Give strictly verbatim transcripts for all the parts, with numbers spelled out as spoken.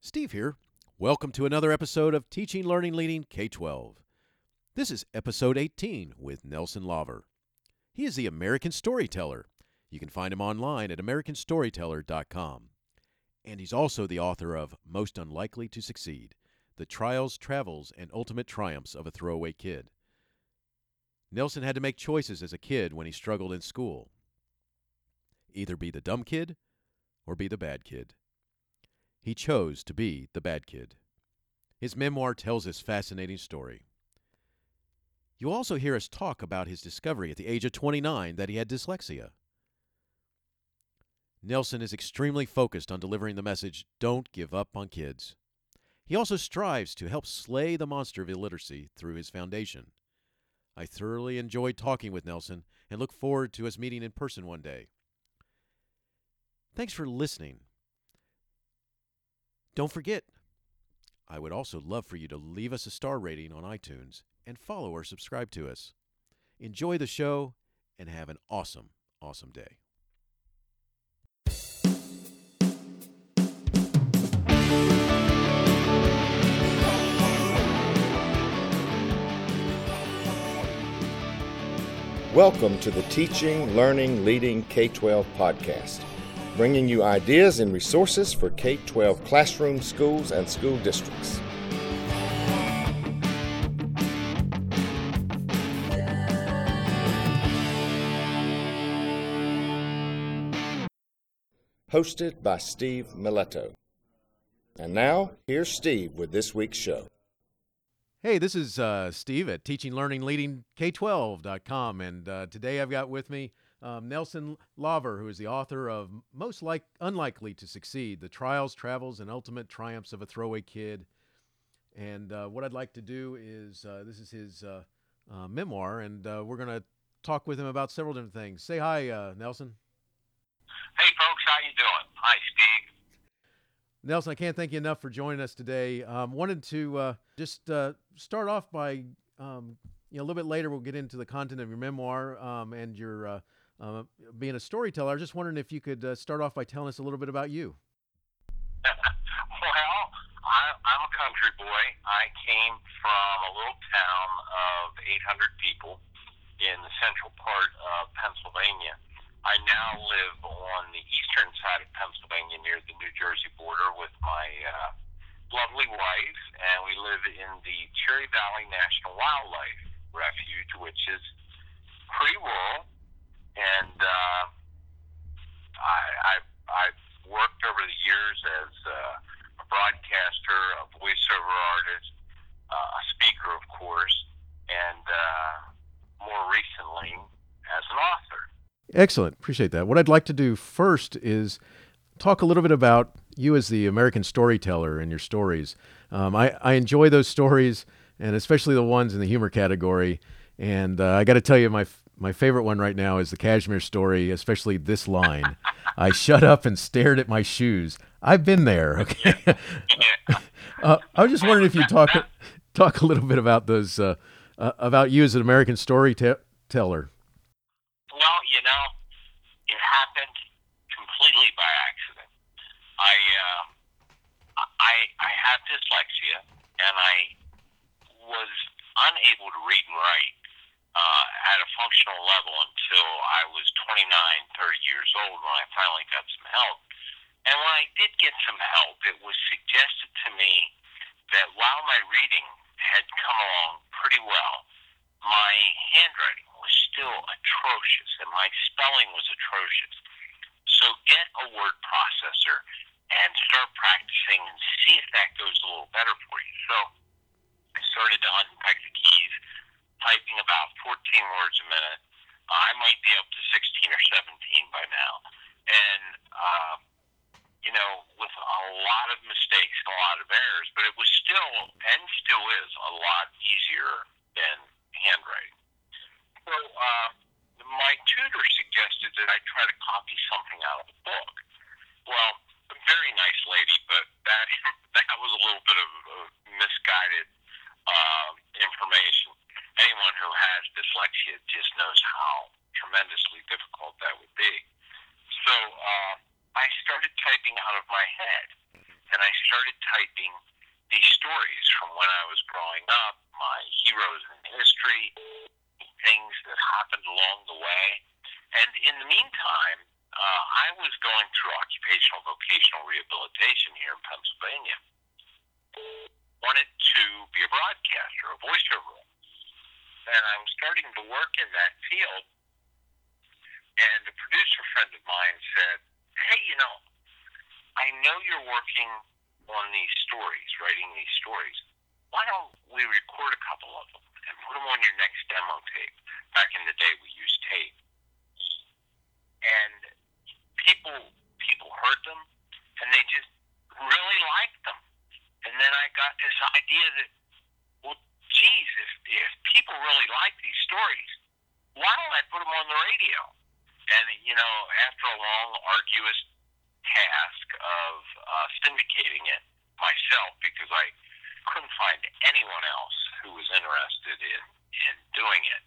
Steve here. Welcome to another episode of Teaching, Learning, Leading K twelve. This is episode eighteen with Nelson Laver. He is the American Storyteller. You can find him online at american storyteller dot com. And he's also the author of Most Unlikely to Succeed, The Trials, Travels, and Ultimate Triumphs of a Throwaway Kid. Nelson had to make choices as a kid when he struggled in school. Either be the dumb kid or be the bad kid. He chose to be the bad kid. His memoir tells this fascinating story. You'll also hear us talk about his discovery at the age of twenty-nine that he had dyslexia. Nelson is extremely focused on delivering the message, don't give up on kids. He also strives to help slay the monster of illiteracy through his foundation. I thoroughly enjoyed talking with Nelson and look forward to us meeting in person one day. Thanks for listening. Don't forget, I would also love for you to leave us a star rating on iTunes and follow or subscribe to us. Enjoy the show and have an awesome, awesome day. Welcome to the Teaching, Learning, Leading K twelve podcast, bringing you ideas and resources for K twelve classrooms, schools, and school districts. Hosted by Steve Miletto. And now, here's Steve with this week's show. Hey, this is uh, Steve at Teaching, Learning, Leading K twelve dot com, and uh, today I've got with me um, Nelson Laver, who is the author of Most like, Unlikely to Succeed, The Trials, Travels, and Ultimate Triumphs of a Throwaway Kid. And uh, what I'd like to do is, uh, this is his uh, uh, memoir, and uh, we're going to talk with him about several different things. Say hi, uh, Nelson. Hey, folks, how you doing? Hi, Steve. Nelson, I can't thank you enough for joining us today. Um, wanted to uh, just uh, start off by, um, you know, a little bit later we'll get into the content of your memoir um, and your uh, uh, being a storyteller. I was just wondering if you could uh, start off by telling us a little bit about you. Well, I, I'm a country boy. I came from a little town of eight hundred people in the central part of Pennsylvania. I now live on the eastern side of Pennsylvania near the New Jersey border with my uh, lovely wife, and we live in the Cherry Valley National Wildlife Refuge, which is pretty rural, and uh, I, I, I've worked over the years as uh, a broadcaster, a voiceover artist, uh, a speaker, of course, and uh, more recently as an author. Excellent. Appreciate that. What I'd like to do first is talk a little bit about you as the American storyteller and your stories. Um, I, I enjoy those stories, and especially the ones in the humor category. And uh, I got to tell you, my my favorite one right now is the Kashmir story, especially this line. I shut up and stared at my shoes. I've been there. Okay. uh, I was just wondering if you'd talk talk a little bit about those uh, uh, about you as an American storyteller. Well, you know, it happened completely by accident. I uh, I I have dyslexia, and I was unable to read and write uh, at a functional level until I was twenty-nine, thirty years old when I finally got some help. And when I did get some help, it was suggested to me that while my reading had come along pretty well, my handwriting was still atrocious, and my spelling was atrocious. So get a word processor and start practicing and see if that goes a little better for you. So I started to unpack the keys, typing about fourteen words a minute. Uh, I might be up to sixteen or seventeen by now. And, uh, you know, with a lot of mistakes and a lot of errors, but it was still, and still is, a lot easier than handwriting. So uh, my tutor suggested that I try to copy something out of a book. Well, a very nice lady, but that that was a little bit of uh, misguided uh, information. Anyone who has dyslexia just knows how tremendously difficult that would be. So uh, I started typing out of my head, and I started typing these stories from when I was growing up, my heroes in history, things that happened along the way. And in the meantime, uh, I was going through occupational vocational rehabilitation here in Pennsylvania. Wanted to be a broadcaster, a voiceover. And I was starting to work in that field. And a producer friend of mine said, hey, you know, I know you're working on these stories, writing these stories. Why don't we record a couple of them and put them on your next demo tape? Back in the day, we used tape. And people people heard them, and they just really liked them. And then I got this idea that, well, geez, if, if people really like these stories, why don't I put them on the radio? And, you know, after a long, arduous task of uh, syndicating it myself, because I couldn't find anyone else who was interested in, in doing it,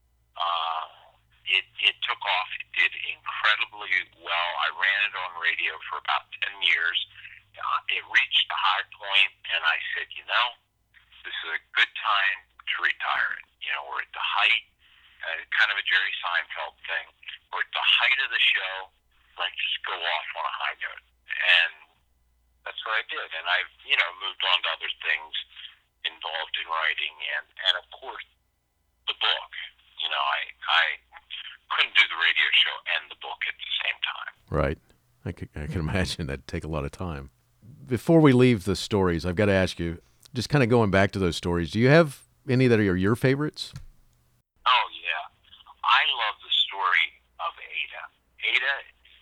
uh, it, it took off. It did incredibly well. I ran it on radio for about ten years. Uh, it reached a high point, and I said, you know, this is a good time to retire it. You know, we're at the height, uh, kind of a Jerry Seinfeld thing. We're at the height of the show. Let's just go off on a high note. And that's what I did. And I've, you know, moved on to other things involved in writing. And, and of course, the book. You know, I, I couldn't do the radio show and the book at the same time. Right. I can, I can imagine that'd take a lot of time. Before we leave the stories, I've got to ask you, just kind of going back to those stories, do you have any that are your favorites? Oh, yeah. I love the story of Ada. Ada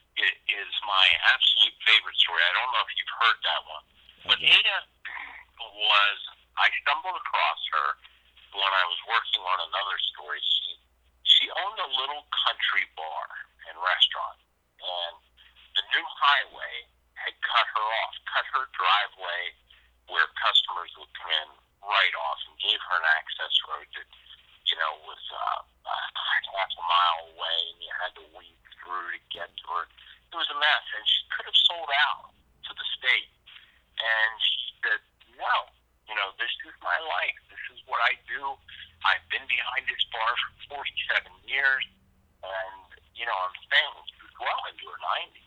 is my absolute favorite story. I don't know if you've heard that one. But okay. Ada was, I stumbled across her when I was working on another story. She, she owned a little country bar and restaurant. And the new highway had cut her off, cut her driveway where customers would come in right off, and gave her an access road that, you know, was uh, uh, half a mile away, and you had to weave through to get to her. It was a mess, and she could have sold out to the state. And she said, no, you know, this is my life. This is what I do. I've been behind this bar for forty-seven years, and, you know, I'm staying. She was well into her nineties.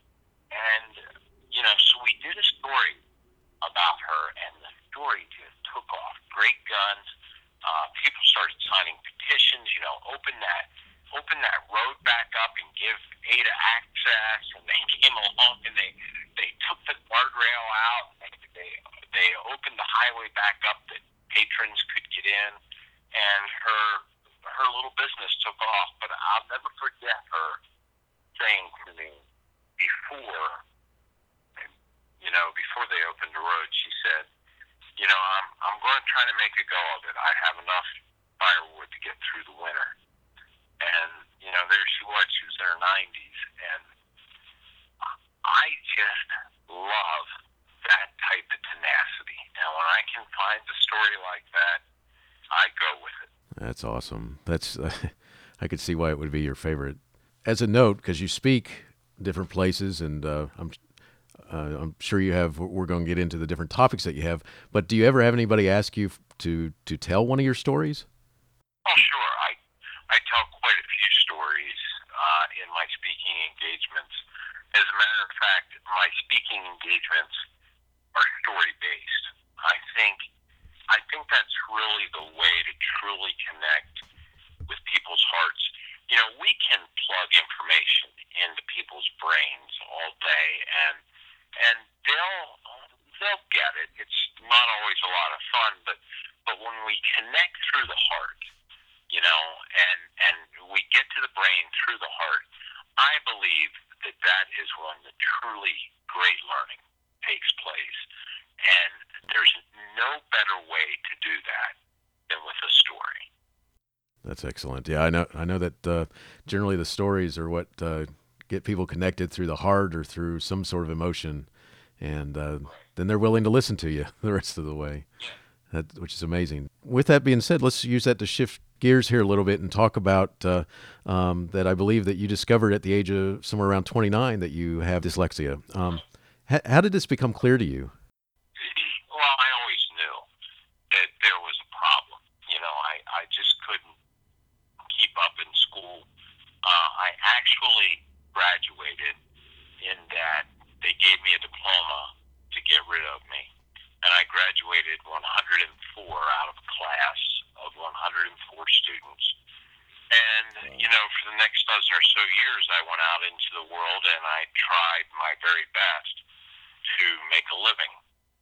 And, you know, so we did a story about her, and the story just took off. Great guns. Uh, people started signing petitions, you know, open that open that road back up and give Ada access. And they came along, and they, they took the guardrail out. And they, they, they opened the highway back up that patrons could get in. And her, her little business took off. But I'll never forget her saying to me, before, you know, before they opened the road, she said, you know, I'm I'm going to try to make a go of it. I have enough firewood to get through the winter. And, you know, there she was. She was in her nineties. And I just love that type of tenacity. And when I can find a story like that, I go with it. That's awesome. That's uh, I could see why it would be your favorite. As a note, because you speak different places, and uh, I'm uh, I'm sure you have. We're going to get into the different topics that you have. But do you ever have anybody ask you to to tell one of your stories? Oh, sure. I I tell quite a few stories uh, in my speaking engagements. As a matter of fact, my speaking engagements are story based. I think I think that's really the way to truly connect with people's hearts. You know, we can plug information into people's brains all day, and and they'll they'll get it. It's not always a lot of fun, but but when we connect through the heart, you know, and and we get to the brain through the heart, I believe that that is when the truly great learning takes place. And there's no better way to do that than with a story. That's excellent. Yeah, I know. I know that uh, generally the stories are what uh, get people connected through the heart or through some sort of emotion, and uh, then they're willing to listen to you the rest of the way. That, which is amazing. With that being said, let's use that to shift gears here a little bit and talk about uh, um, that. I believe that you discovered at the age of somewhere around twenty-nine that you have dyslexia. Um, how, how did this become clear to you? gave me a diploma to get rid of me. And I graduated one hundred four out of a class of one hundred four students. And, you know, for the next dozen or so years, I went out into the world and I tried my very best to make a living.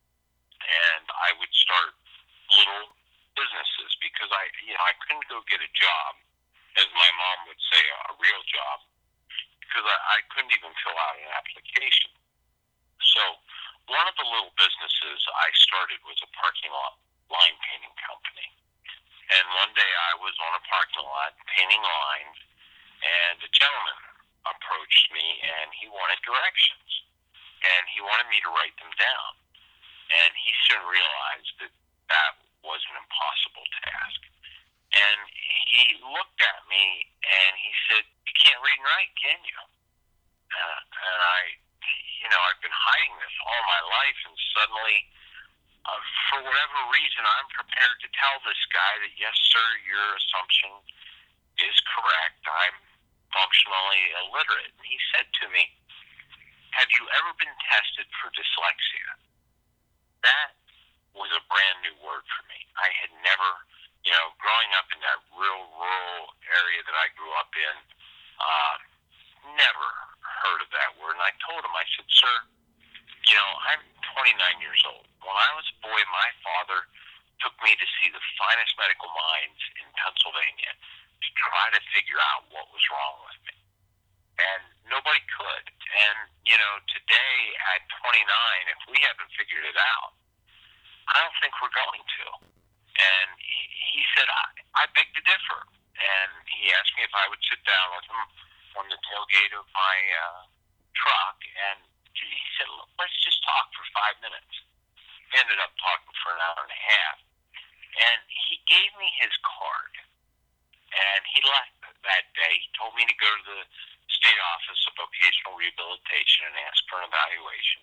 And I would start little businesses because I, you know, I couldn't go get a job, as my mom would say, a real job, because I, I couldn't even fill out an application. So one of the little businesses I started was a parking lot line painting company. And one day I was on a parking lot painting lines, and a gentleman approached me, and he wanted directions. And he wanted me to write them down. And he soon realized that that was an impossible task. And he looked at me, and he said, "You can't read and write, can you?" Uh, and I, you know, I've been hiding this all my life, and suddenly, uh, for whatever reason, I'm prepared to tell this guy that, yes, sir, your assumption is correct. I'm functionally illiterate. And he said to me, "Have you ever been tested for dyslexia?" That was a brand new word for me. I had never, you know, growing up in that real rural area that I grew up in, uh, never heard of that word. And I told him, I said, "Sir, you know, I'm twenty-nine years old. When I was a boy, my father took me to see the finest medical minds in Pennsylvania to try to figure out what was wrong with me. And nobody could. And, you know, today at twenty-nine, if we haven't figured it out, I don't think we're going to." And he, he said, I, I beg to differ. And he asked me if I would sit down with him on the tailgate of my uh, truck. And he said, "Look, let's just talk for five minutes. We ended up talking for an hour and a half. And he gave me his card. And he left that day. He told me to go to the State Office of Vocational Rehabilitation and ask for an evaluation.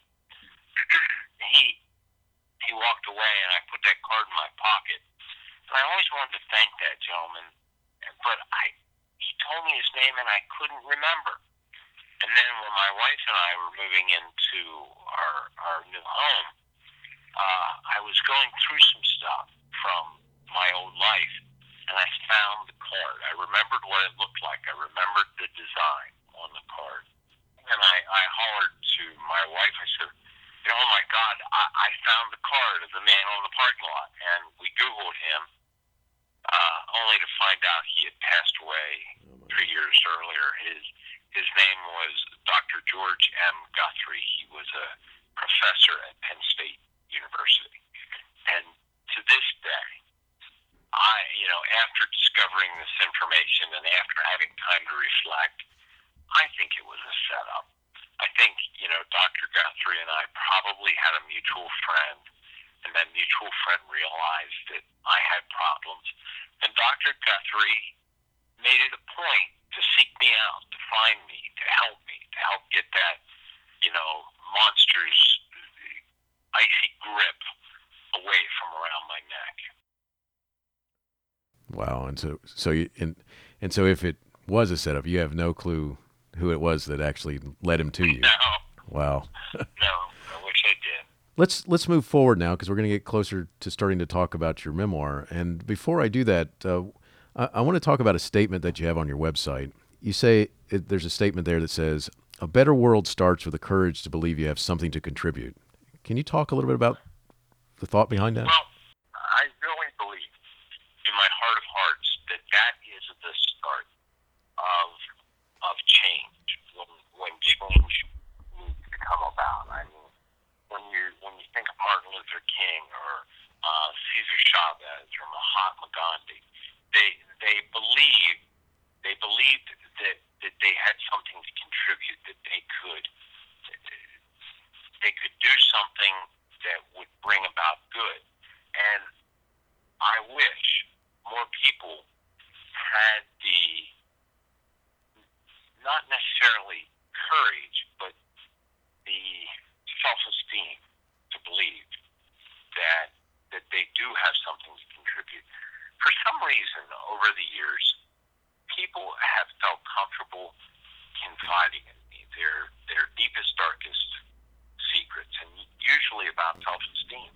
he he walked away, and I put that card in my pocket. And I always wanted to thank that gentleman, but I he told me his name, and I couldn't remember. And then when my wife and I were moving into our our new home, uh, I was going through some stuff from my old life, and I found the card. I remembered what it looked like. I remembered the design on the card. And I, I hollered to my wife. I said, "You know, oh my God, I, I found the card of the man on the parking lot." And we Googled him, uh, only to find out he had passed away three years earlier. His his name was Doctor George M. Guthrie. He was a professor at Penn State University. And to this day, I, you know, after discovering this information and after having time to reflect, I think it was a setup. I think, you know, Doctor Guthrie and I probably had a mutual friend, and that mutual friend realized that I had problems. And Doctor Guthrie made it a point to seek me out, to find me, to help me, to help get that, you know, monster's icy grip away from around my neck. Wow. And so, so you, and, and so if it was a setup, you have no clue who it was that actually led him to you. No. Wow. No, I wish I did. Let's, let's move forward now, because we're going to get closer to starting to talk about your memoir. And before I do that, uh, I, I want to talk about a statement that you have on your website. You say it, there's a statement there that says, "A better world starts with the courage to believe you have something to contribute." Can you talk a little bit about the thought behind that? Well, I really believe in my heart of hearts that that is the start of of change. When when change needs to come about. I mean, when you when you think of Martin Luther King or uh, Cesar Chavez or Mahatma Gandhi, they they believed they believed that that they had something to contribute, that they could they could do something that would bring about good. especially about self-esteem.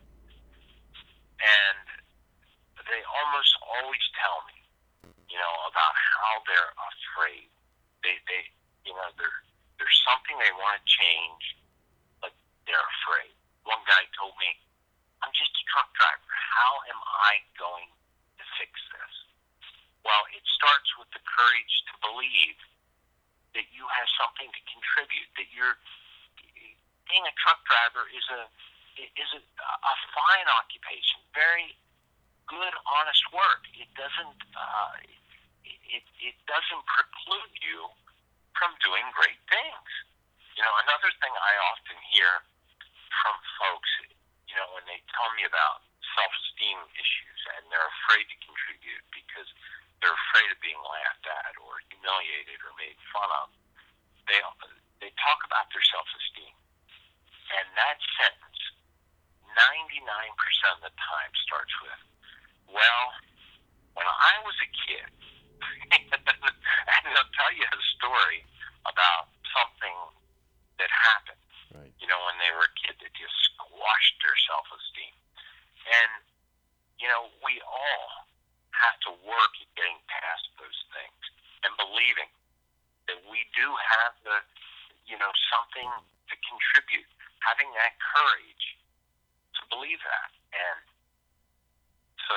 And they almost always tell me, you know, about how they're afraid. They, they, you know, they're, there's something they want to change, but they're afraid. One guy told me, I'm just a truck driver. How am I going to fix this? Well, it starts with the courage to believe that you have something to contribute, that you're, being a truck driver is a, is a, a fine occupation, very good, honest work. It doesn't, uh, it, it doesn't preclude you from doing great things. You know, another thing I often hear from folks, you know, when they tell me about self-esteem issues and they're afraid to contribute because they're afraid of being laughed at or humiliated or made fun of, they they talk about their self-esteem. And that sentence, ninety-nine percent of the time, starts with, well, when I was a kid, and they'll tell you a story about something that happened, Right. you know, when they were a kid that just squashed their self-esteem. And, you know, we all have to work at getting past those things and believing that we do have the, you know, something to contribute, having that courage to believe that. And so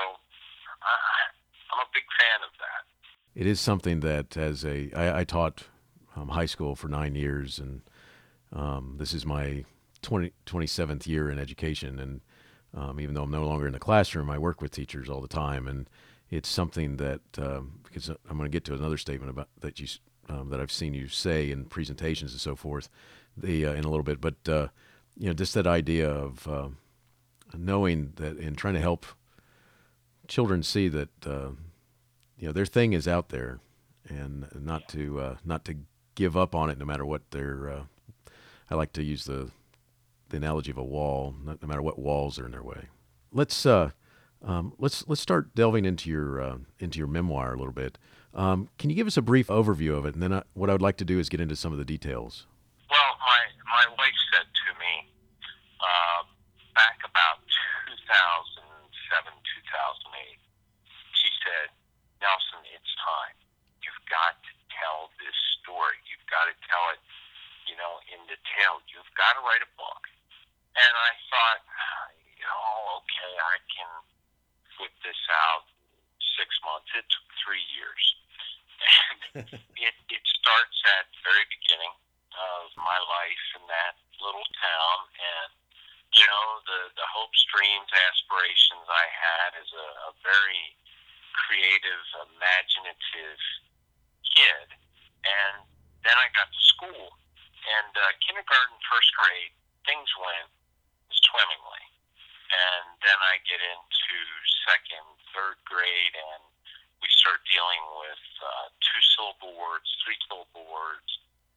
uh, I'm a big fan of that. It is something that, as a, I, I taught um, high school for nine years, and um, this is my twenty, twenty-seventh year in education. And um, even though I'm no longer in the classroom, I work with teachers all the time. And it's something that, um, because I'm going to get to another statement about that you um, that I've seen you say in presentations and so forth, the uh, in a little bit. But uh, you know, just that idea of uh, knowing that and trying to help children see that uh, you know their thing is out there, and not to uh, not to give up on it no matter what their. Uh, I like to use the the analogy of a wall, no, no matter what walls are in their way. Let's uh, um, let's let's start delving into your uh, into your memoir a little bit. Um, can you give us a brief overview of it, and then I, what I would like to do is get into some of the details. Well, my my wife said to me uh, back about two thousand seven, two thousand eight, she said, Nelson, it's time. You've got to tell this story. You've got to tell it, you know, in detail. You've got to write a book. And I thought, oh, okay, I can put this out six months. It took three years. And it, it starts at the very beginning of my life in that little town. And, you know, the, the hopes, dreams, aspirations I had as a, a very creative, imaginative kid. And then I got to school. And uh, kindergarten, first grade, things went swimmingly. And then I get into second, third grade, and we start dealing with uh, two-syllable words, three-syllable words,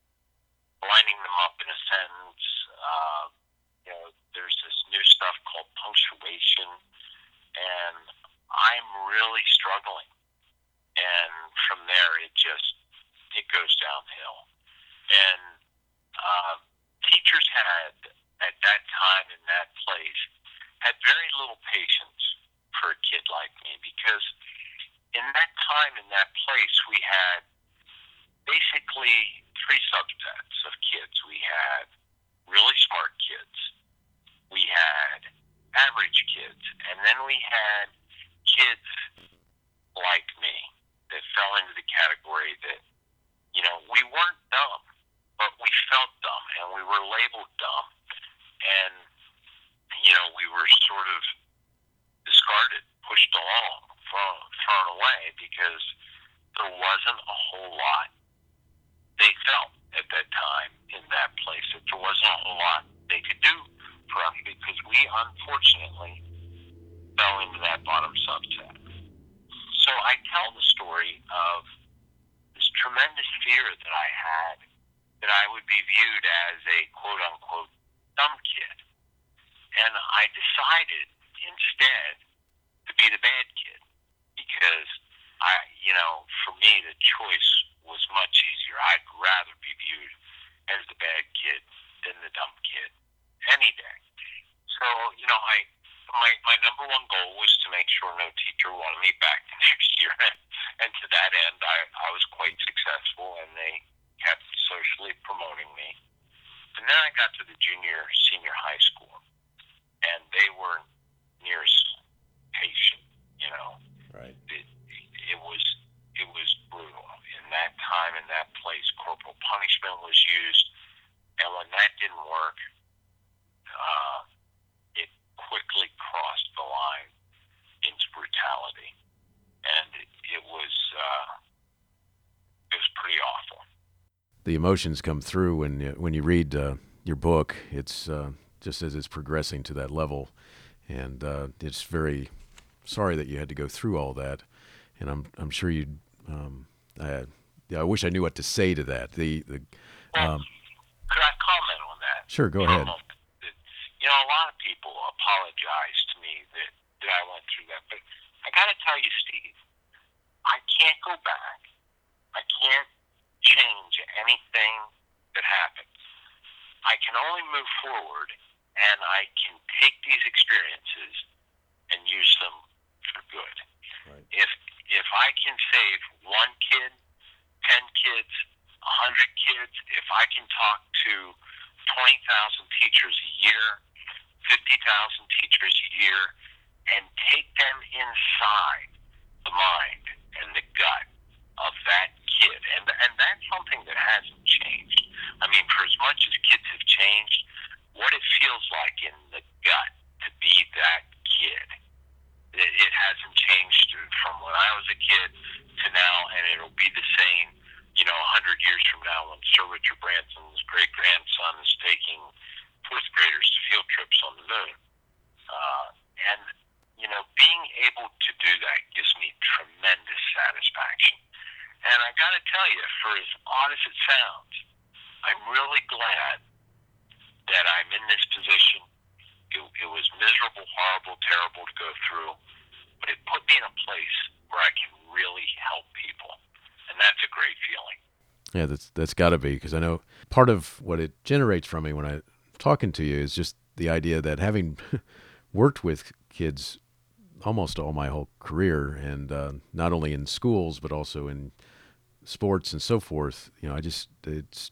lining them up in a sentence. Uh, you know, there's this new stuff called punctuation, and I'm really struggling. And from there, it just, it goes downhill. And uh, teachers had, at that time in that place, had very little patience for a kid like me, because in that time in that place, we had basically three subsets of kids. We had really smart kids, we had average kids, and then we had kids like me that fell into the category that, you know, we weren't dumb, but we felt dumb, and we were labeled dumb. And, you know, we were sort of discarded, pushed along, thrown, thrown away, because there wasn't a whole lot they felt at that time in that place, that there wasn't a whole lot they could do for us, because we, unfortunately, fell into that bottom subset. So I tell the story of this tremendous fear that I had that I would be viewed as a quote-unquote dumb kid. And I decided instead to be the bad kid, because I, you know, for me the choice was much easier. I'd rather be viewed as the bad kid than the dumb kid any day. so, you know, I my my number one goal was to make sure no teacher wanted me back the next year, and to that end, I I was quite successful, and they kept socially promoting me. And then I got to the junior, senior high school, and they weren't near as patient. You know, Right. it, it was it was brutal. In that time, in that place, corporal punishment was used, and when that didn't work, uh, it quickly crossed the line into brutality, and it, it was uh, it was pretty awful. The emotions come through when you, when you read uh, your book. It's uh, just as it's progressing to that level, and uh, it's very sorry that you had to go through all that. And I'm I'm sure you. Um, I, yeah, I wish I knew what to say to that. The the. Um, Could I comment on that? Sure, go ahead. You know, a lot of people apologize to me that, that I went through that, but I got to tell you, Steve, I can't go back. I can't change anything that happened. I can only move forward, and I can take these experiences and use them for good. Right. If if I can save one kid, ten kids, a hundred kids, if I can talk to twenty thousand teachers a year, fifty thousand teachers a year, and take them inside the mind and the gut of that kid, and and that's something that hasn't changed. I mean, for as much as kids have changed, what it feels like in the gut to be that kid, it, it hasn't changed from when I was a kid to now, and it'll be the same, you know, a hundred years from now when Sir Richard Branson's great grandson is taking fourth graders to field trips on the moon. Uh, and you know, being able to do that gives me tremendous satisfaction. And I got to tell you, for as odd as it sounds, I'm really glad that I'm in this position. It, it was miserable, horrible, terrible to go through, but it put me in a place where I can really help people, and that's a great feeling. Yeah, that's that's got to be, because I know part of what it generates from me when I'm talking to you is just the idea that having worked with kids almost all my whole career, and uh, not only in schools but also in sports and so forth, you know, I just it's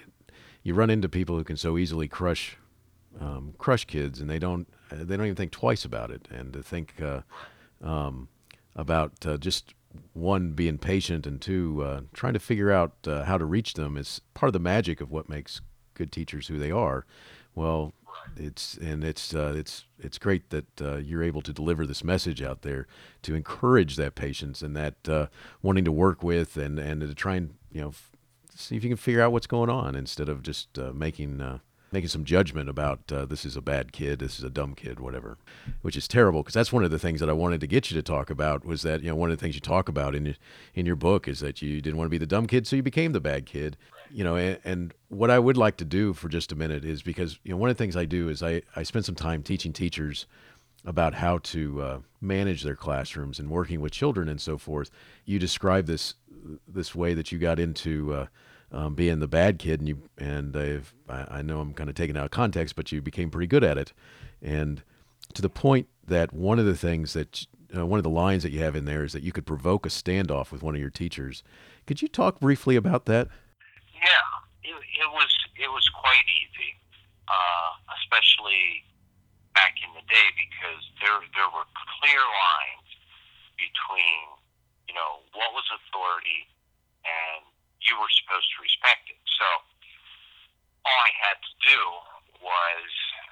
you run into people who can so easily crush um, crush kids, and they don't they don't even think twice about it, and to think uh, um, about uh, just one, being patient, and two, uh, trying to figure out uh, how to reach them is part of the magic of what makes good teachers who they are. Well, it's and it's uh, it's it's great that uh, you're able to deliver this message out there to encourage that patience and that uh, wanting to work with and, and to try and, you know, f- see if you can figure out what's going on instead of just uh, making uh, making some judgment about uh, this is a bad kid, this is a dumb kid, whatever, which is terrible, because that's one of the things that I wanted to get you to talk about was that, you know, one of the things you talk about in in your book is that you didn't want to be the dumb kid, so you became the bad kid. You know, and, and what I would like to do for just a minute is, because, you know, one of the things I do is I, I spend some time teaching teachers about how to uh, manage their classrooms and working with children and so forth. You describe this this way that you got into uh, um, being the bad kid, and you and I've, I, I know I'm kind of taking out of context, but you became pretty good at it, and to the point that one of the things that uh, one of the lines that you have in there is that you could provoke a standoff with one of your teachers. Could you talk briefly about that? Yeah, it, it was it was quite easy, uh, especially back in the day, because there there were clear lines between, you know, what was authority and you were supposed to respect it. So all I had to do was,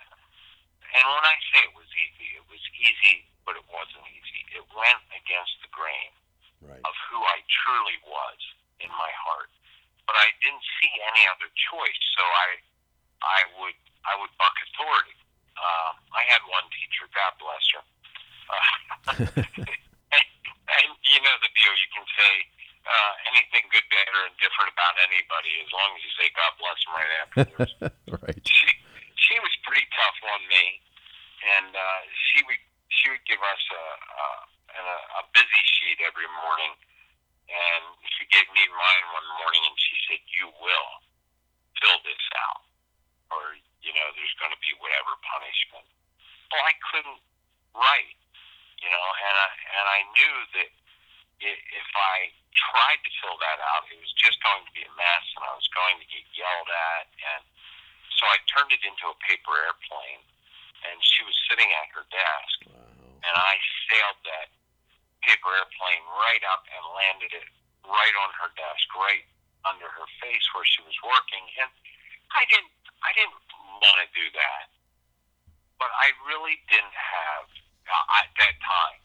and when I say it was easy, it was easy, but it wasn't easy. It went against the grain Right. of who I truly was in my heart. But I didn't see any other choice, so I I would I would buck authority. Uh, I had one teacher, God bless her, uh, and, and you know the deal. You can say uh, anything good, bad, or indifferent about anybody as long as you say God bless them right afterwards. Right. She she was pretty tough on me, and uh, she would she would give us a a, a a busy sheet every morning. And she gave me mine one morning, and she said, "You will fill this out, or, you know, there's going to be whatever punishment." well, I couldn't write, you know, and I, and I knew that if I tried to fill that out, it was just going to be a mess, and I was going to get yelled at. And so I turned it into a paper airplane, and she was sitting at her desk, wow. and I sailed that paper airplane right up and landed it right on her desk, right under her face where she was working. And I didn't, I didn't want to do that, but I really didn't have uh, at that time.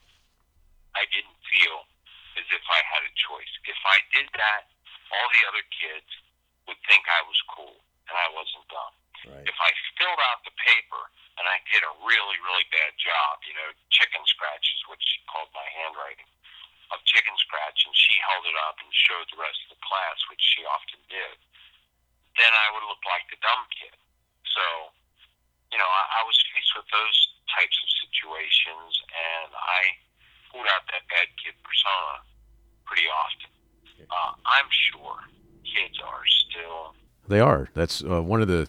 I didn't feel as if I had a choice. If I did that, all the other kids would think I was cool, and I wasn't dumb. Right. If I filled out the paper, and I did a really, really bad job, you know, chicken scratch is what she called my handwriting, of chicken scratch, and she held it up and showed the rest of the class, which she often did, then I would look like the dumb kid. So, you know, I, I was faced with those types of situations, and I pulled out that bad kid persona pretty often. Uh, I'm sure kids are still. They are. That's uh, one of the.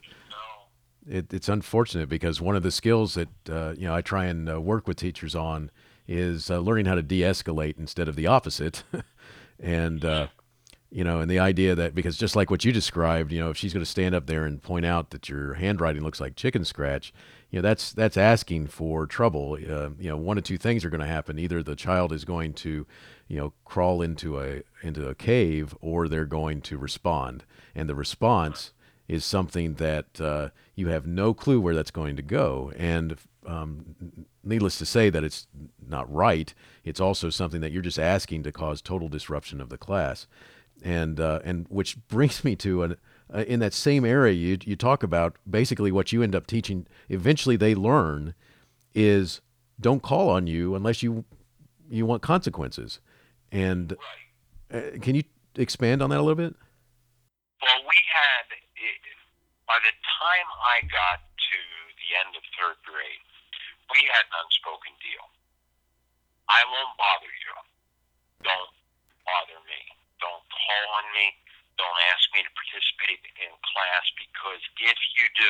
It, it's unfortunate because one of the skills that uh, you know I try and uh, work with teachers on is uh, learning how to de-escalate instead of the opposite, and uh, you know, and the idea that because just like what you described, you know, if she's going to stand up there and point out that your handwriting looks like chicken scratch, you know, that's that's asking for trouble. Uh, you know, one of two things are going to happen: either the child is going to, you know, crawl into a into a cave, or they're going to respond, and the response is something that uh, you have no clue where that's going to go. And um, needless to say that it's not right. It's also something that you're just asking to cause total disruption of the class. And uh, and which brings me to an uh, in that same area you you talk about basically what you end up teaching. Eventually, they learn is don't call on you unless you you want consequences. And uh, can you expand on that a little bit? Well, we had by the time I got to the end of third grade, we had an unspoken deal. I won't bother you. Don't bother me. Don't call on me. Don't ask me to participate in class, because if you do,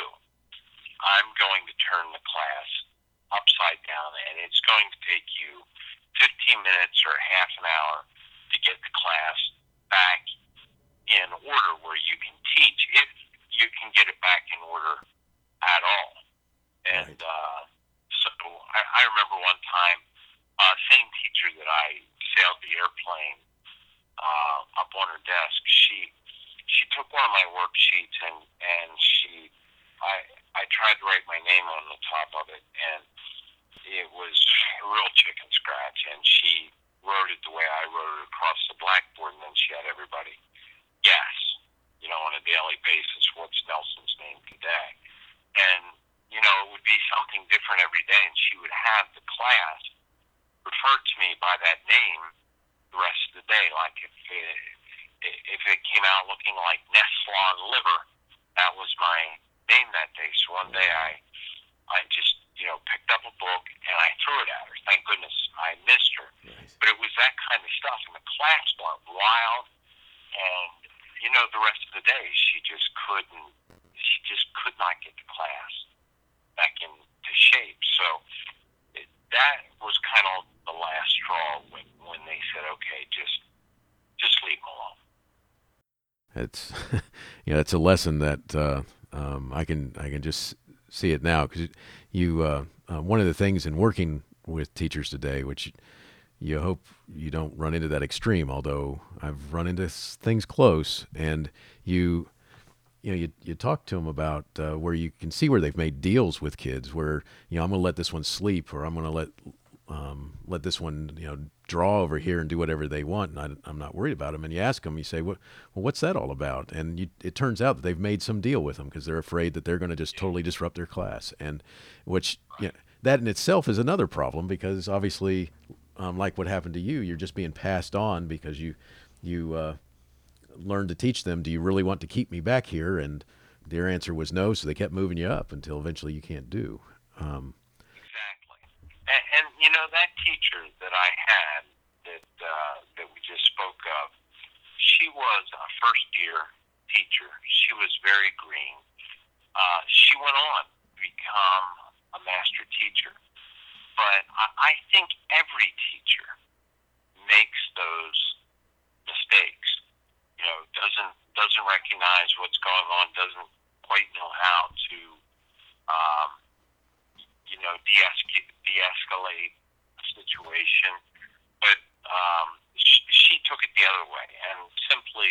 I'm going to turn the class upside down, and it's going to take you fifteen minutes or half an hour to get the class back in order where you can teach, if you can get it back in order at all. And uh, so I, I remember one time, uh, same teacher that I sailed the airplane uh, up on her desk, she she took one of my worksheets and, and she, I, I tried to write my name on the top of it, and it was a real chicken scratch, and she wrote it the way I wrote it across the blackboard, and then she had everybody guess, you know, on a daily basis, what's Nelson's name today? And, you know, it would be something different every day, and she would have the class refer to me by that name the rest of the day. Like if it, if it came out looking like Neslon liver, that was my name that day. So one day I, I just, you know, picked up a book and I threw it at her. Thank goodness I missed her. Nice. But it was that kind of stuff, and the class went wild, and you know, the rest of the day, she just couldn't, she just could not get the class back into shape. So it, that was kind of the last straw when, when they said, okay, just, just leave them alone. It's, you know, it's a lesson that uh, um, I can, I can just see it now, because you, uh, uh, one of the things in working with teachers today, which you hope you don't run into that extreme, although I've run into things close, and you, you know, you, you talk to them about uh, where you can see where they've made deals with kids where, you know, I'm going to let this one sleep, or I'm going to let, um, let this one, you know, draw over here and do whatever they want. And I, I'm not worried about them. And you ask them, you say, what, well, what's that all about? And you, it turns out that they've made some deal with them because they're afraid that they're going to just totally disrupt their class. And which, you know, that in itself is another problem, because obviously, Um, like what happened to you, you're just being passed on because you you uh, learned to teach them, do you really want to keep me back here? And their answer was no, so they kept moving you up until eventually you can't do. Um, exactly. And, and, you know, that teacher that I had that, uh, that we just spoke of, she was a first-year teacher. She was very green. Uh, she went on to become a master teacher. I, I think every teacher makes those mistakes. You know, doesn't doesn't recognize what's going on, doesn't quite know how to, um, you know, de-escalate, de-escalate a situation. But um, she, she took it the other way and simply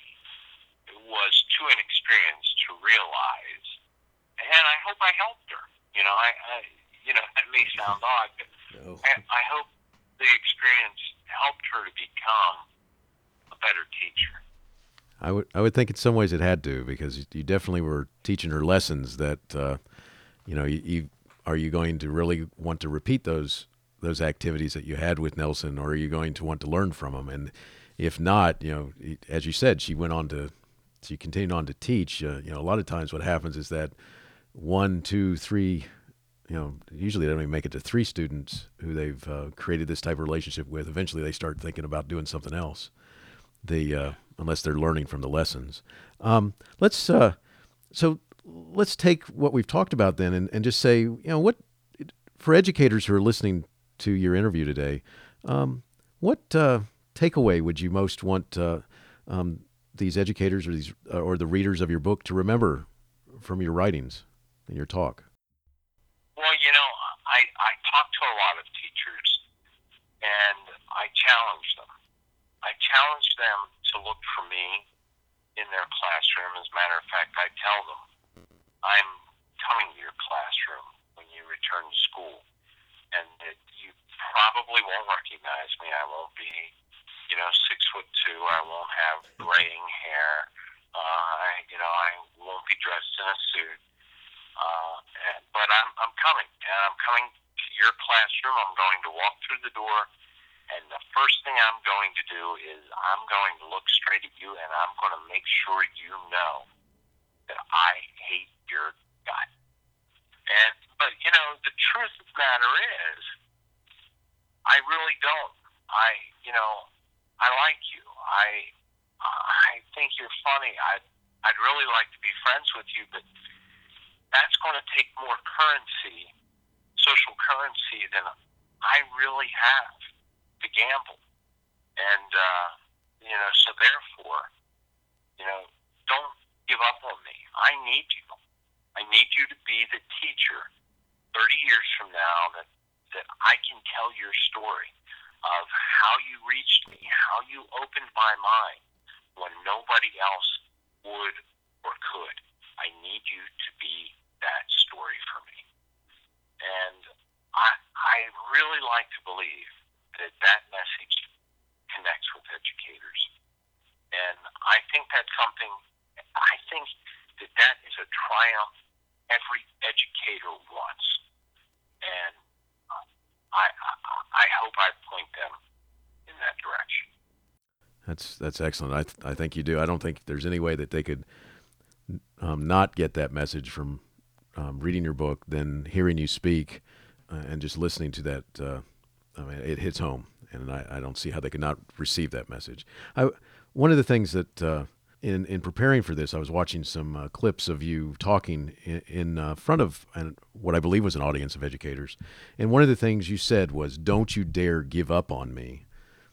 was too inexperienced to realize. And I hope I helped her. You know, I, I you know, that may sound odd, but No. I, I hope the experience helped her to become a better teacher. I would I would think in some ways it had to, because you definitely were teaching her lessons that uh, you know you, you are you going to really want to repeat those those activities that you had with Nelson, or are you going to want to learn from them? And if not, you know, as you said, she went on to she continued on to teach. Uh, you know, a lot of times what happens is that one, two, three, you know, usually they don't even make it to three students who they've uh, created this type of relationship with. Eventually, they start thinking about doing something else. The uh, unless they're learning from the lessons. Um, let's uh, so let's take what we've talked about then, and, and just say, you know, what for educators who are listening to your interview today, um, what uh, takeaway would you most want uh, um, these educators or these uh, or the readers of your book to remember from your writings and your talk? Well, you know, I, I talk to a lot of teachers, and I challenge them. I challenge them to look for me in their classroom. As a matter of fact, I tell them, I'm coming to your classroom when you return to school, and that you probably won't recognize me. I won't be, you know, six foot two. I won't have graying hair. Uh, I, you know, I won't be dressed in a suit. Uh, and, but I'm, I'm coming, and I'm coming to your classroom. I'm going to walk through the door, and the first thing I'm going to do is I'm going to look straight at you, and I'm going to make sure you know that I hate your gut. And but you know, the truth of the matter is, I really don't. I, you know, I like you. I, I think you're funny. I, I'd really like to be friends with you, but that's going to take more currency, social currency, than I really have to gamble. And, uh, you know, so therefore, you know, don't give up on me. I need you. I need you to be the teacher thirty years from now that, that I can tell your story of how you reached me, how you opened my mind when nobody else would or could. I need you to be that story for me. And I, I really like to believe that that message connects with educators. And I think that's something, I think that that is a triumph every educator wants. And I, I, I hope I point them in that direction. That's that's excellent. I th- I think you do. I don't think there's any way that they could um, not get that message from um, reading your book than hearing you speak uh, and just listening to that. Uh, I mean, it hits home, and I, I don't see how they could not receive that message. I, one of the things that uh, in in preparing for this, I was watching some uh, clips of you talking in, in uh, front of an, what I believe was an audience of educators, and one of the things you said was, "Don't you dare give up on me."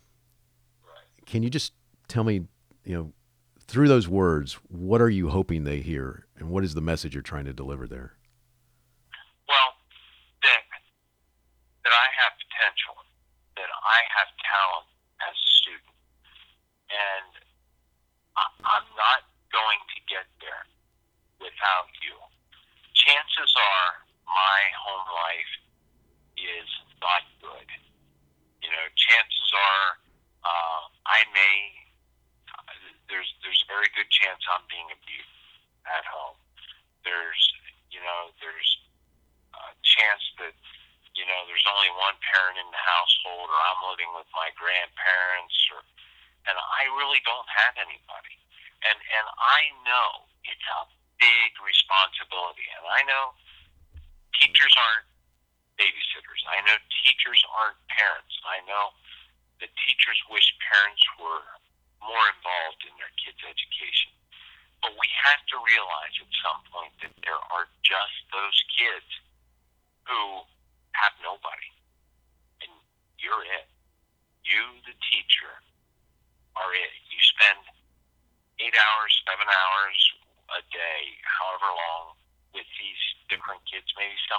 Can you just tell me, you know, through those words, what are you hoping they hear, and what is the message you're trying to deliver there? Well, that, that I have potential, that I have talent as a student, and I, I'm not going to get there without you. Chances are my home life is not good. You know, chances are uh, I may, there's there's a very good chance I'm being abused at home. There's, you know, there's a chance that, you know, there's only one parent in the household, or I'm living with my grandparents, or, and I really don't have anybody. And, and I know it's a big responsibility. And I know teachers aren't babysitters. I know teachers aren't parents. I know that teachers wish parents were more involved in their kids' education. But we have to realize at some point that there are just those kids who have nobody.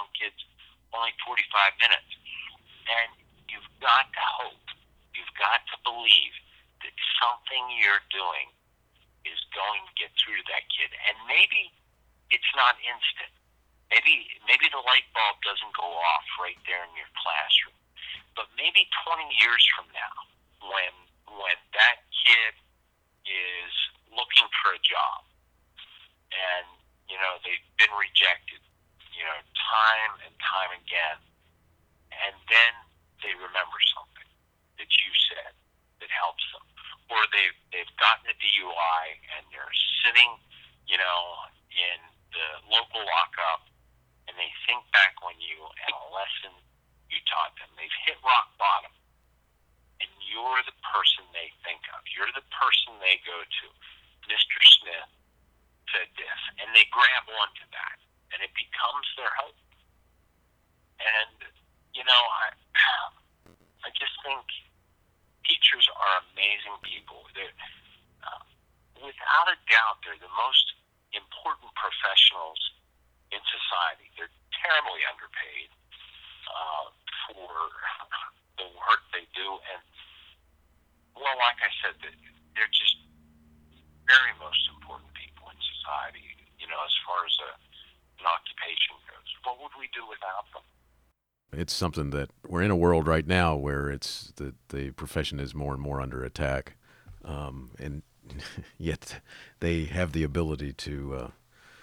some kids only forty-five minutes. And you've got to hope, you've got to believe that something you're doing is going to get through to that kid. And maybe it's not instant. Maybe maybe the light bulb doesn't go off right there in your classroom. But maybe twenty years from now, when when that kid is looking for a job and, you know, they've been rejected, you know, time and time again, and then they remember something that you said that helps them. Or they've, they've gotten a D U I and they're sitting, you know, in the local lockup, and they think back on you and a lesson you taught them. They've hit rock bottom, and you're the person they think of. You're the person they go to. Mister Smith said this, and they grab onto that, and it becomes their hope. And, you know, I, I just think teachers are amazing people. They're, uh, without a doubt, they're the most important professionals in society. They're terribly underpaid uh, for the work they do. And, well, like I said, they're just very most important people in society, you know, as far as a, an occupation goes. What would we do without them? It's something that we're in a world right now where it's the, the profession is more and more under attack. Um, and yet they have the ability to uh,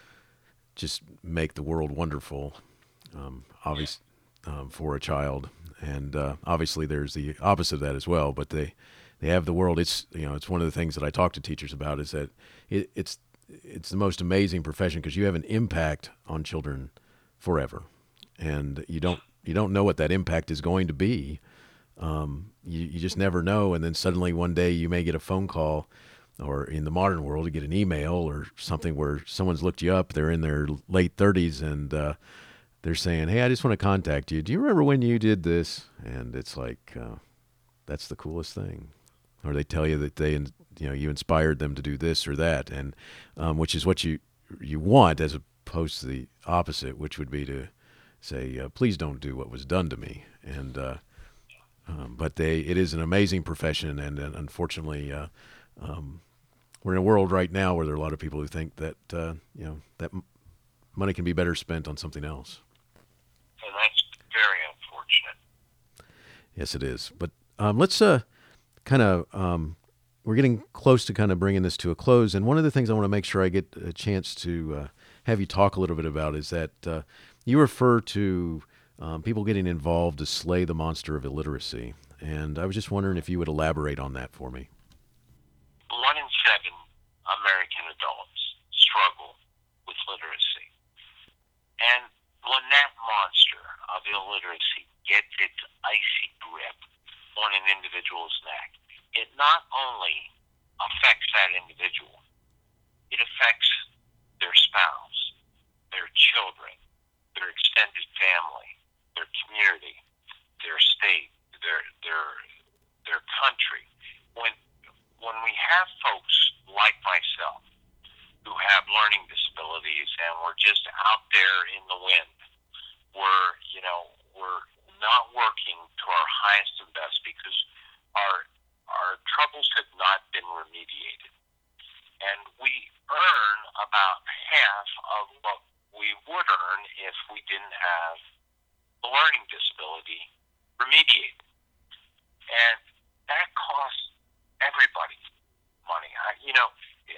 just make the world wonderful, um, obviously, um, for a child. And uh, obviously there's the opposite of that as well, but they, they have the world. It's, you know, it's one of the things that I talk to teachers about is that it, it's, it's the most amazing profession because you have an impact on children forever. And you don't, you don't know what that impact is going to be. Um, you, you just never know. And then suddenly one day you may get a phone call, or in the modern world, you get an email or something where someone's looked you up. They're in their late thirties and uh, they're saying, "Hey, I just want to contact you. Do you remember when you did this?" And it's like, uh, that's the coolest thing. Or they tell you that they, you know, you inspired them to do this or that, and um, which is what you you want, as opposed to the opposite, which would be to say, uh, "Please don't do what was done to me." And uh, um, but they, it is an amazing profession, and, and unfortunately, uh, um, we're in a world right now where there are a lot of people who think that uh, you know that m- money can be better spent on something else. And that's very unfortunate. Yes, it is. But um, let's uh, kind of um, we're getting close to kind of bringing this to a close, and one of the things I want to make sure I get a chance to uh, have you talk a little bit about is that uh, you refer to um, people getting involved to slay the monster of illiteracy, and I was just wondering if you would elaborate on that for me. One in seven American adults struggle with literacy. And when that monster of illiteracy gets its icy grip on an individual's neck, it not only affects that individual, it affects their spouse, their children, their extended family, their community, their state, their their their country. When when we have folks like myself who have learning disabilities and we're just out there in the wind, we're you know we're not working to our highest and best because our our troubles have not been remediated, and we earn about half of what we would earn if we didn't have the learning disability remediated, and that costs everybody money. I, you know,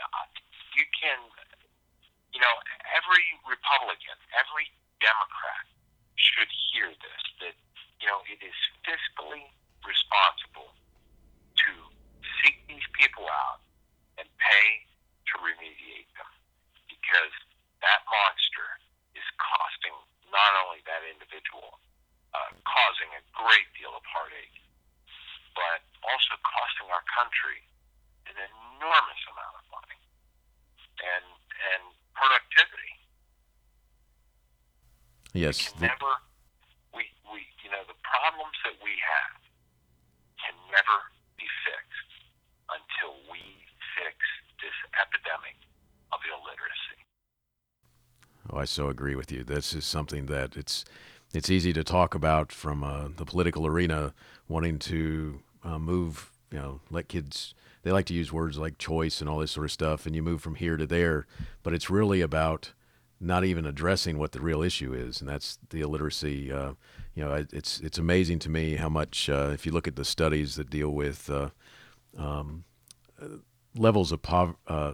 you can, you know, every Republican, every Democrat should hear this, that, you know, it is fiscally responsible to seek these people out and pay to remediate them, because that monster is costing not only that individual, uh, causing a great deal of heartache, but also costing our country an enormous amount of money and and productivity. Yes. We can never, we, we, you know, the problems that we have can never be fixed until we fix this epidemic of illiteracy. Oh, I so agree with you. This is something that it's it's easy to talk about from uh, the political arena, wanting to uh, move, you know, let kids, they like to use words like choice and all this sort of stuff, and you move from here to there, but it's really about not even addressing what the real issue is, and that's the illiteracy. Uh, you know, it's it's amazing to me how much, uh, if you look at the studies that deal with uh, um, levels of pov- uh,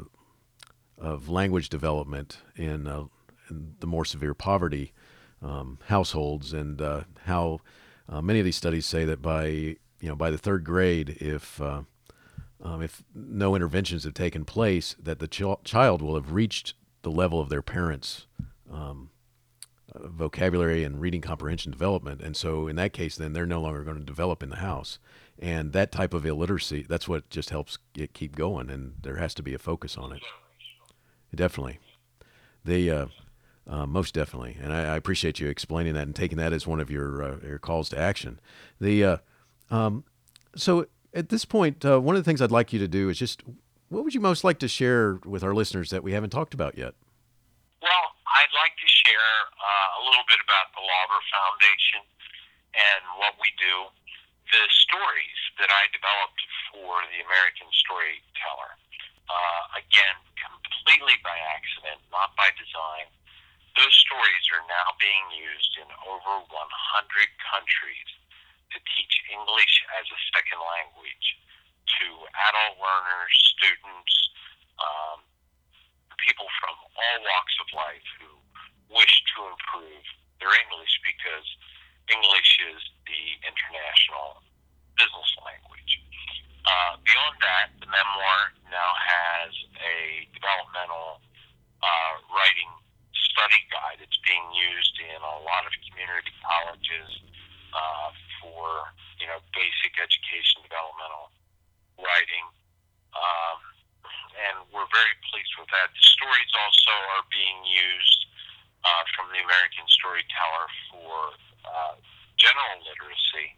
of language development in, uh, in the more severe poverty um, households, and uh, how uh, many of these studies say that by you know by the third grade, if uh, um, if no interventions have taken place, that the ch- child will have reached the level of their parents' um, uh, vocabulary and reading comprehension development, and so in that case, then they're no longer going to develop in the house. And that type of illiteracy, that's what just helps it keep going, and there has to be a focus on it. Definitely. They, uh, uh, most definitely. And I, I appreciate you explaining that and taking that as one of your uh, your calls to action. The uh, um, So at this point, uh, one of the things I'd like you to do is just, what would you most like to share with our listeners that we haven't talked about yet? Well, I'd like to share uh, a little bit about the Lauber Foundation and what we do. The stories that I developed for the American Storyteller, uh, again, completely by accident, not by design. Those stories are now being used in over one hundred countries to teach English as a second language to adult learners, students, um, people from all walks of life who wish to improve their English, because English is the international business language. Uh, beyond that, the memoir now has a developmental uh, writing study guide. It's being used in a lot of community colleges uh, for, you know, basic education, developmental writing, um, and we're very pleased with that. The stories also are being used uh, from the American Storyteller for uh, general literacy,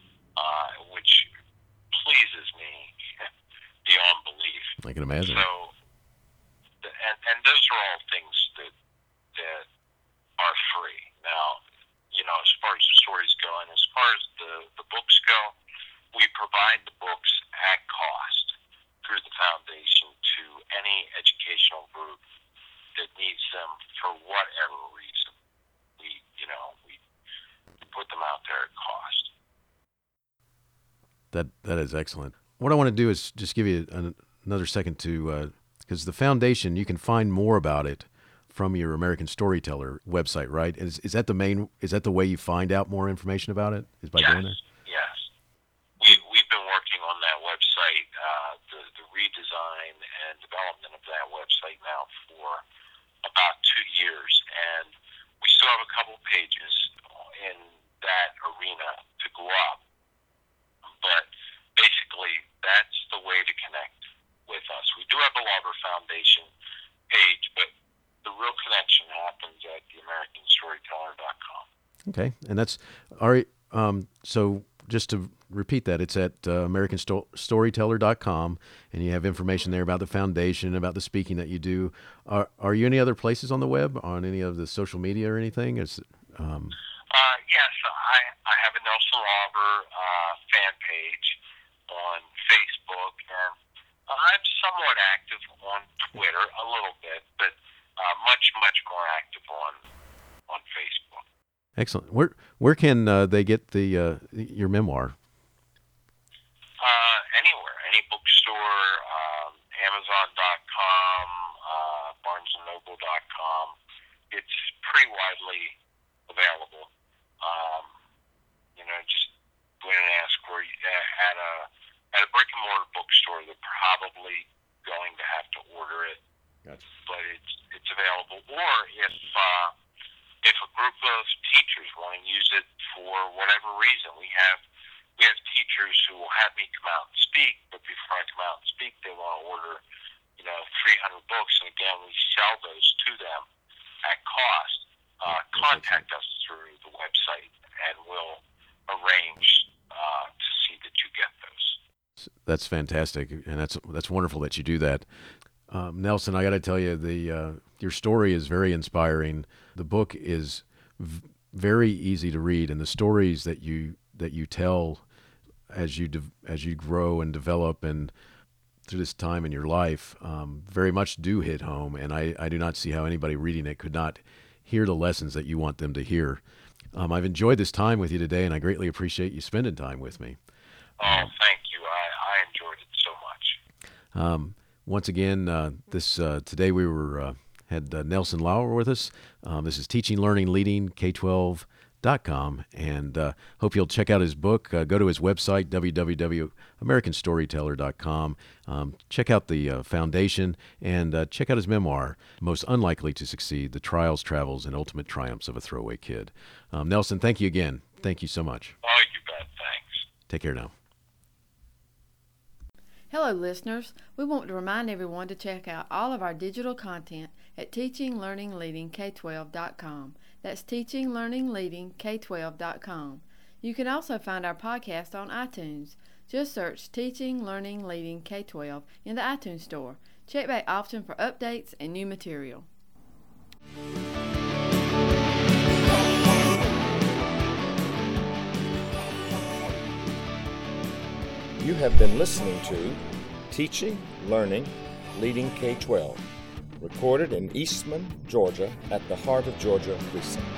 uh, which pleases me beyond belief. I can imagine. So, and, and those are all things that that are free. Now, you know, as far as the stories go, and as far as the, the books go, we provide the books at cost through the foundation to any educational group that needs them for whatever reason. We, you know, we put them out there at cost. That that is excellent. What I want to do is just give you an, another second to, because uh, the foundation, you can find more about it from your American Storyteller website, right? Is is that the main? Is that the way you find out more information about it? Is by yes, going there? Yes. We we've been working on that website, uh, the the redesign and development of that website now for about two years, and we still have a couple pages in that arena to go up. But basically, that's the way to connect with us. We do have a Lauber Foundation page, but the real connection happens at the american storyteller dot com. Okay, and that's all right. Um, so just to repeat that, it's at uh, american storyteller dot com, and you have information there about the foundation, about the speaking that you do. Are Are you any other places on the web, on any of the social media or anything? Is um... uh, yes, I I have a Nelson Lauber uh, fan page on Facebook, and I'm somewhat active on Twitter, a little bit, but uh, much much more active on on Facebook. Excellent. Where where can uh, they get the uh, your memoir? Uh, anywhere, any bookstore, um, amazon dot com, uh, barnes and noble dot com. It's pretty widely available. Um, you know, just go in and ask where you, at a at a brick and mortar bookstore. They're probably going to have to order it, Gotcha. But it's it's available. Or if uh, if a group of teachers want to use it for whatever reason, we have we have teachers who will have me come out and speak, but before I come out and speak, they want to order, you know, three hundred books, and again, we sell those to them at cost. Uh, contact us through the website, and we'll arrange uh, to see that you get those. That's fantastic, and that's that's wonderful that you do that. Um, Nelson, I got to tell you, the uh, your story is very inspiring. The book is v- very easy to read, and the stories that you that you tell as you de- as you grow and develop and through this time in your life um, very much do hit home. And I, I do not see how anybody reading it could not hear the lessons that you want them to hear. Um, I've enjoyed this time with you today, and I greatly appreciate you spending time with me. Oh, thank you. I, I enjoyed it so much. Um, once again, uh, this uh, today we were uh, had uh, Nelson Lauer with us. Um, this is Teaching, Learning, Leading, K twelve dot com, and uh, hope you'll check out his book. Uh, go to his website, w w w dot american storyteller dot com. Um, check out the uh, foundation, and uh, check out his memoir, Most Unlikely to Succeed, The Trials, Travels, and Ultimate Triumphs of a Throwaway Kid. Um, Nelson, thank you again. Thank you so much. Oh, you bet. Thanks. Take care now. Hello, listeners. We want to remind everyone to check out all of our digital content at teaching learning leading K twelve dot com. That's teaching learning leading K twelve dot com. You can also find our podcast on iTunes. Just search Teaching, Learning, Leading K twelve in the iTunes Store. Check back often for updates and new material. You have been listening to Teaching, Learning, Leading K twelve, recorded in Eastman, Georgia at the Heart of Georgia Precinct.